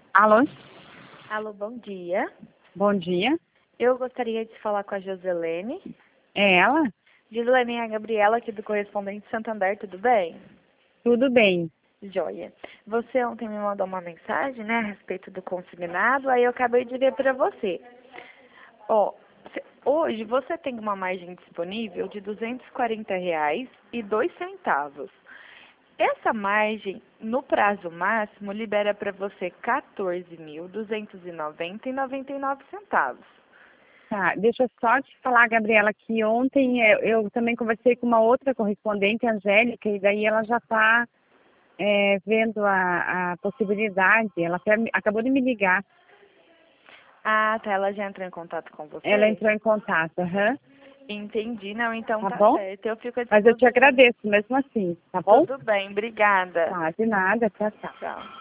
Alô? Alô, bom dia. Bom dia. Eu gostaria de falar com a Joselene. É ela? Joselene, é a Gabriela aqui do Correspondente Santander, tudo bem? Tudo bem. Joia. Você ontem me mandou uma mensagem, né, a respeito do consignado, aí eu acabei de ver para você. Ó, hoje você tem uma margem disponível de R$ 240,02. Essa margem, no prazo máximo, libera para você R$ 14.290,99. Tá, deixa eu só te falar, Gabriela, que ontem eu também conversei com uma outra correspondente, Angélica, e daí ela já está vendo a possibilidade. Ela acabou de me ligar. Ah, tá. Ela já entrou em contato com você? Ela entrou em contato, aham. Entendi. Não, então Tá tá bom? certo. Eu fico à Mas eu te disposição. agradeço mesmo assim, tá bom? Tudo bem. Obrigada. Tá, de nada, tchau, tchau. Tchau.